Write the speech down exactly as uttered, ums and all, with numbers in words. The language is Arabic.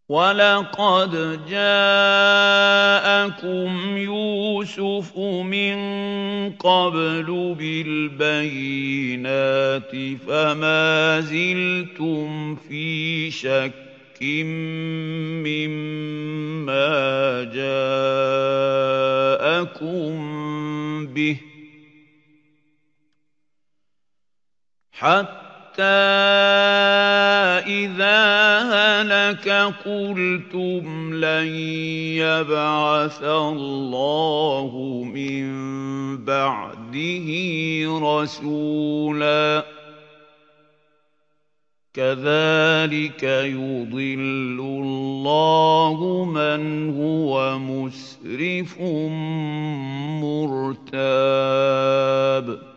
وَلَقَدْ جَاءَكُمْ يُوسُفُ مِن قَبْلُ بِالْبَيِّنَاتِ فَمَا زِلْتُمْ فِي شَكٍّ مِّمَّا جَاءَكُم بِهِ حَتَّىٰ إِذَا هَلَكَ قُلْتُمْ لَن يَبْعَثَ اللَّهُ مِن بَعْدِهِ رَسُولًا ۚ كَذَٰلِكَ يُضِلُّ اللَّهُ مَنْ هُوَ مُسْرِفٌ مُّرْتَابٌ